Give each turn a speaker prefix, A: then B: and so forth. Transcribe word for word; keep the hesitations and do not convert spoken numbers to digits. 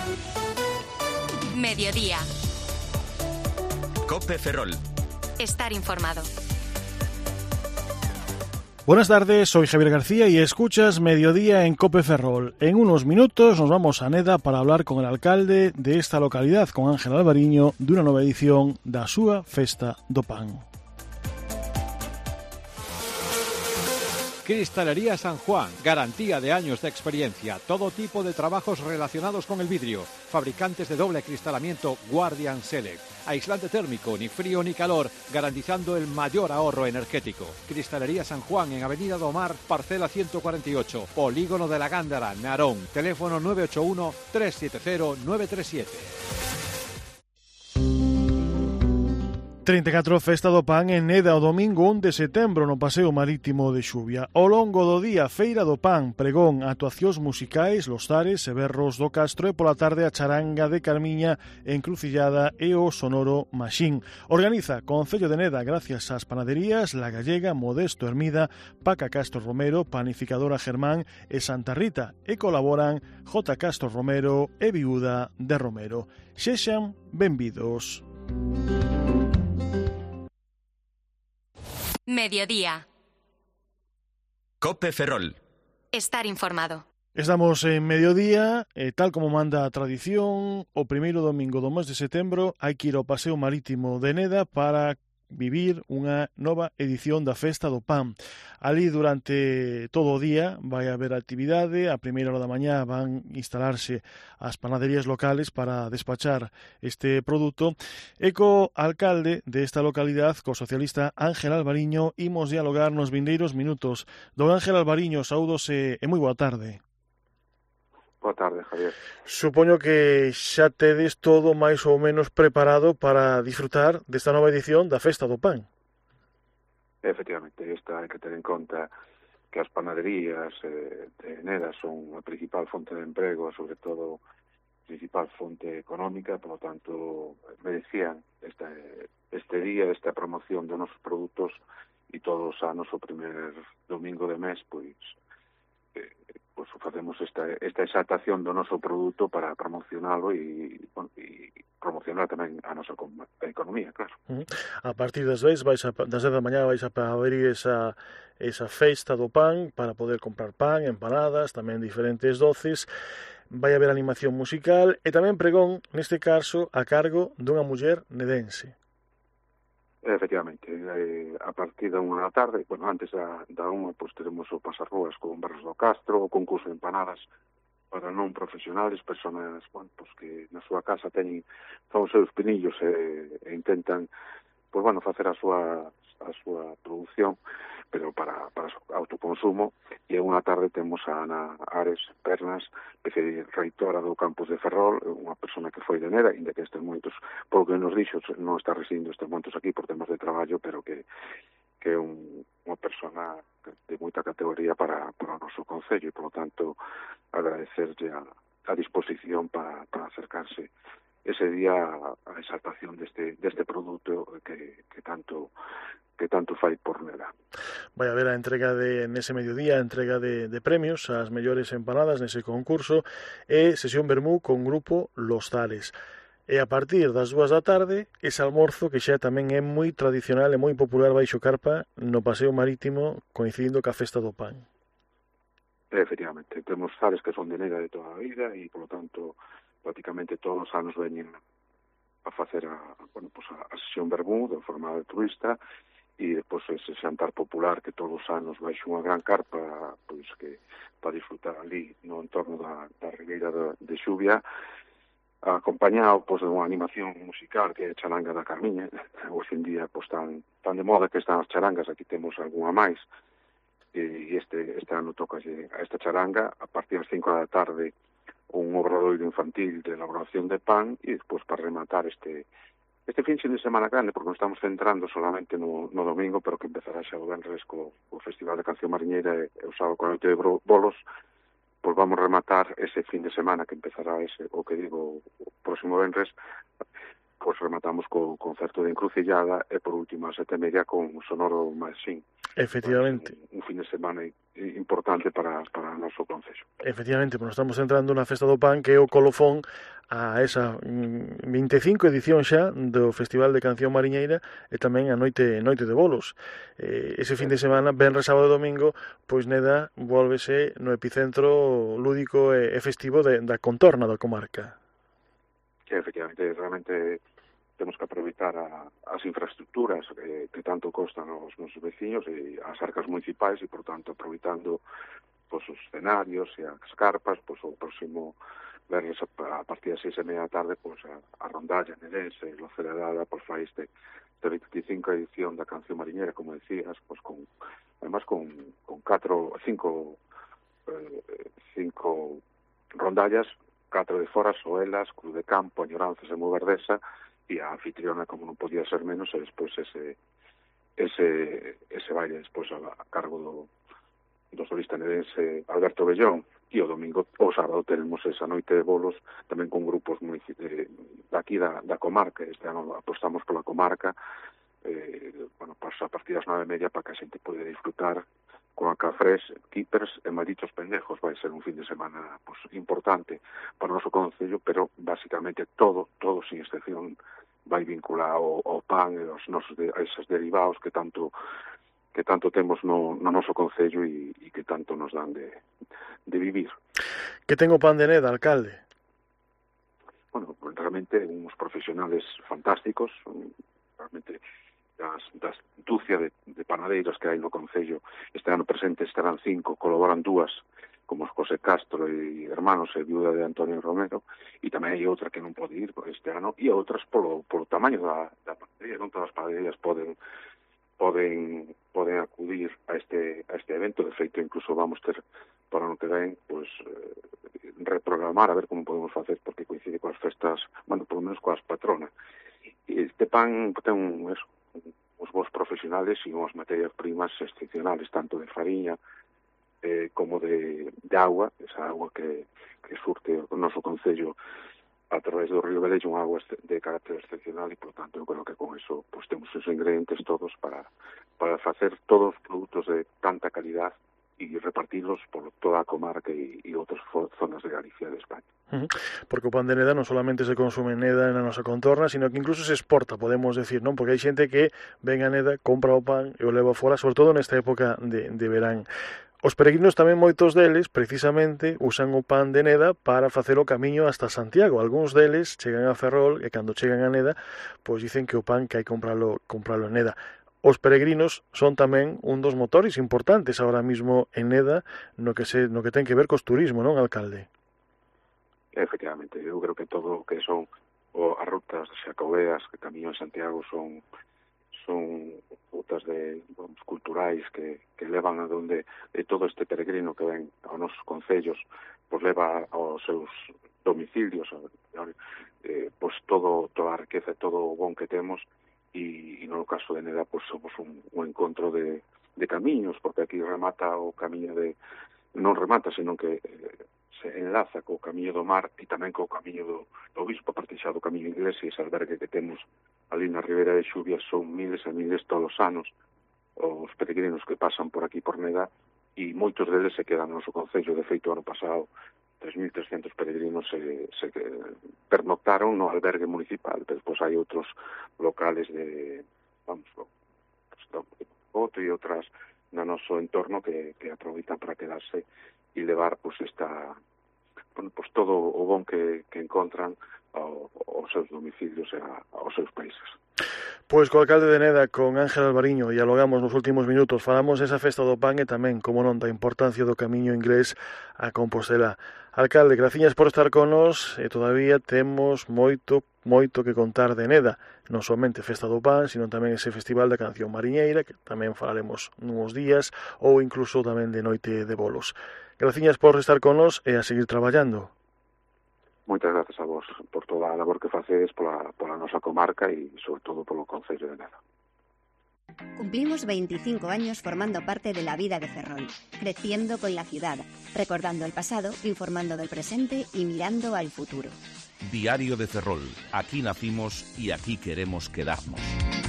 A: Mediodía.
B: COPE Ferrol.
A: Estar informado.
C: Buenas tardes, soy Javier García y escuchas Mediodía en COPE Ferrol. En unos minutos nos vamos a Neda para hablar con el alcalde de esta localidad, con Ángel Alvariño, de una nueva edición da súa Festa do Pan.
D: Cristalería San Juan, garantía de años de experiencia, todo tipo de trabajos relacionados con el vidrio, fabricantes de doble acristalamiento Guardian Select, aislante térmico, ni frío ni calor, garantizando el mayor ahorro energético. Cristalería San Juan en Avenida do Mar, parcela ciento cuarenta y ocho, Polígono de la Gándara, Narón, teléfono nueve ocho uno, tres siete cero, nueve tres siete.
C: trinta e catro Festa do Pan en Neda o domingo un de setembro no Paseo Marítimo de Xuvia. Ao longo do día, Feira do Pan, pregón, actuacións musicais, los tares e berros do Castro e pola tarde a charanga de Carmiña, Encrucillada e o Sonoro Maxín. Organiza Concello de Neda gracias ás panaderías La Gallega, Modesto Hermida, Paca Castro Romero, Panificadora Germán e Santa Rita e colaboran J. Castro Romero e Viuda de Romero. Xexan benvidos.
A: Mediodía.
B: COPE Ferrol.
A: Estar informado.
C: Estamos en mediodía, e tal como manda a tradición, o primeiro domingo do mes de setembro hai que ir ao Paseo Marítimo de Neda para vivir unha nova edición da Festa do Pan. Ali durante todo o día vai haber actividade, a primeira hora da mañá van instalarse as panaderías locales para despachar este produto e co alcalde desta localidade, co socialista Ángel Alvariño, imos dialogar nos vindeiros minutos. Don Ángel Alvariño, saúdos e, e moi boa tarde.
E: Boa tarde, Javier.
C: Supoño que xa tedes todo máis ou menos preparado para disfrutar desta nova edición da Festa do Pan.
E: Efectivamente, esta hai que ter en conta que as panaderías eh, de Neda son a principal fonte de emprego, sobre todo a principal fonte económica, por lo tanto, merecían este, este día, esta promoción dos nosos produtos e todos os anos o primer domingo de mes, pois, eh, pois facemos esta, esta exaltación do noso produto para promocionalo e, bueno, e promocionar tamén a nosa economía, claro.
C: A partir das dez, vais a, das dez da mañá vais a abrir esa, esa festa do pan para poder comprar pan, empanadas, tamén diferentes doces. Vai haber animación musical e tamén pregón, neste caso, a cargo dunha muller nedense.
E: Efectivamente, eh, a partir da unha da tarde, bueno, antes da, da unha, pois teremos o pasarrúas con Berros do Castro, o concurso de empanadas para non profesionales, personas, bueno, pois que na súa casa teñen todos os seus pinillos e, e intentan, pois, bueno, facer a súa a súa produción, pero para, para autoconsumo, e unha tarde temos a Ana Ares Pernas, reitora do campus de Ferrol, unha persona que foi de Neda, inda que estes momentos, polo que nos dixo, non está residindo estes momentos aquí por temas de traballo, pero que que é un, unha persona de moita categoría para, para o noso concello, e, por lo tanto, agradecerlle a, a disposición para, para acercarse ese día a, a exaltación deste, deste produto que, que tanto que tanto fai por Neda.
C: Vai haber a entrega de, nese mediodía, a entrega de, de premios ás mellores empanadas nese concurso e sesión vermú con grupo Los Tares. E a partir das dúas da tarde, ese almorzo que xa tamén é moi tradicional e moi popular baixo carpa no Paseo Marítimo, coincidindo ca Festa do Pan.
E: Efectivamente, temos tares que son de Neda de toda a vida e, por lo tanto, prácticamente todos os anos veñen a facer a, bueno, pues a, a sesión vermú de forma altruista e depois ese xantar popular que todos os anos baixo unha gran carpa, pois que para disfrutar ali no entorno da, da Ribeira de, de Xuvia, acompañado pois, de unha animación musical que é a charanga da Carmiña. Hoxe en día pois, tan, tan de moda que están as charangas, aquí temos algunha máis, e este, este ano toca a esta charanga a partir das cinco da tarde un obradoiro infantil de elaboración de pan e despois para rematar este este fin de semana grande, porque nos estamos centrando solamente no, no domingo, pero que empezará xa o venres co, co Festival de Canción Mariñeira e o sábado con a noite de bolos, pois vamos rematar ese fin de semana que empezará ese, o que digo, o próximo venres, pois rematamos co concerto de Encrucillada e por último a sete e media con Sonoro Maxín.
C: Efectivamente.
E: Un, un fin de semana importante para, para o noso concello.
C: Efectivamente, bueno, estamos entrando na Festa do Pan, que é o colofón a esa vinte e cinco edición xa do Festival de Canción Mariñeira e tamén a Noite Noite de Bolos. Eh, ese fin de semana, venres, sábado e domingo, pois Neda volvese no epicentro lúdico e, e festivo de, da contorna da comarca.
E: Que efectivamente, realmente temos que aproveitar a, as infraestructuras que, que tanto costan aos nosos veciños e as arcas municipais e, por tanto, aproveitando pois, os escenarios e as carpas, pois, o próximo verles a, a partir das seis e media da tarde, pois, a, a rondalla nedense, lo celebrada, pois, fai este, este vinte e cinco edición da Canción Mariñera, como decías, pois, con, además, con, con catro, cinco, eh, cinco rondallas, catro de fora, Soelas, Cruz de Campo, Añoranzas e Moverdesa, e a anfitriona, como non podía ser menos, e despois ese ese ese baile despois a, a cargo do, do solista nedense Alberto Bellón, e o domingo, o sábado, tenemos esa noite de bolos tamén con grupos de, daqui da, da comarca. Este ano apostamos pola comarca, eh, bueno, pasa a partir das nove e media para que a xente pode disfrutar con a Cafrés, Keepers e Malditos Pendejos. Vai ser un fin de semana pues, importante para o noso concello, pero basicamente todo, todo sin excepción vai vinculado ao, ao pan e aos nosos de, a esos derivados que tanto que tanto temos no, no noso concello e, e que tanto nos dan de, de vivir.
C: Que ten o pan de Neda, alcalde?
E: Bueno, realmente uns profesionales fantásticos, realmente das, das dúcia de, de panadeiros que hai no concello. Este ano presente estarán cinco, colaboran dúas, como José Castro e hermanos e viuda de Antonio Romero, e tamén hai outra que non pode ir este ano, e outras polo, polo tamaño da, da panadería. Non todas as panaderías poden poden poden acudir a este a este evento. De feito, incluso vamos ter para no que ven, pues, eh, reprogramar a ver como podemos facer, porque coincide coas festas, bueno, polo menos coas patronas. E este pan ten un, eso, uns bons profesionales e unhas materias primas excepcionales, tanto de fariña eh, como de, de agua, esa agua que, que surte o noso concello a través do río Velello, unha agua de carácter excepcional, e, por tanto, eu creo que con eso pues, temos os ingredientes todos para, para facer todos os produtos de tanta calidad e repartirlos por toda a comarca e, e outras zonas de Galicia e de España.
C: Uh-huh. Porque o pan de Neda non solamente se consume en Neda na nosa contorna, sino que incluso se exporta, podemos decir, non? Porque hai xente que ven a Neda, compra o pan e o leva fora, sobre todo nesta época de, de verán. Os peregrinos tamén, moitos deles, precisamente, usan o pan de Neda para facer o camiño hasta Santiago. Algúns deles chegan a Ferrol e cando chegan a Neda, pois dicen que o pan que hai que compralo, compralo en Neda. Os peregrinos son tamén un dos motores importantes ahora mismo en Neda no que se no que ten que ver cos turismo, non, alcalde?
E: Efectivamente, eu creo que todo o que son o, as rutas xacobeas que camiñan en Santiago son son rutas de, vamos, culturais que, que levan a donde de todo este peregrino que ven aos nosos concellos, pois leva aos seus domicilios, eh, pois todo, toda a riqueza, todo o bon que temos, e, e no caso de Neda, pois somos un, un encontro de, de camiños, porque aquí remata o camiño de, non remata, senón que eh, se enlaza co camiño do mar e tamén co camiño do, do obispo, a partir xa do camiño inglés, e ese albergue que temos ali na Ribera de Xuvia son miles e miles todos os anos os peregrinos que pasan por aquí por Neda, e moitos deles se quedan no noso concello. De feito, ano pasado tres mil trescentos peregrinos se, se pernoctaron no albergue municipal, pero despois hai outros locales de, vamos, outro e outras no noso entorno que, que aproveitan para quedarse e levar pues, esta, bueno, pues, todo o bon que, que encontran ao, aos seus domicilios e a, aos seus países.
C: Pois co alcalde de Neda, con Ángel Alvariño, dialogamos nos últimos minutos, falamos desa festa do pan e tamén, como non, da importancia do camiño inglés a Compostela. Alcalde, graciñas por estar con nos, e todavía temos moito, moito que contar de Neda, non somente festa do pan, sino tamén ese festival da canción mariñeira, que tamén falaremos nuns días, ou incluso tamén de noite de bolos. Graciñas por estar con nos e a seguir traballando.
E: Moitas gracias a vos por toda a labor que facedes pola, pola nosa comarca e, sobre todo, polo Concello de Neda.
B: Cumplimos veinticinco años formando parte de la vida de Ferrol, creciendo con la ciudad, recordando el pasado, informando del presente y mirando al futuro.
F: Diario de Ferrol. Aquí nacimos y aquí queremos quedarnos.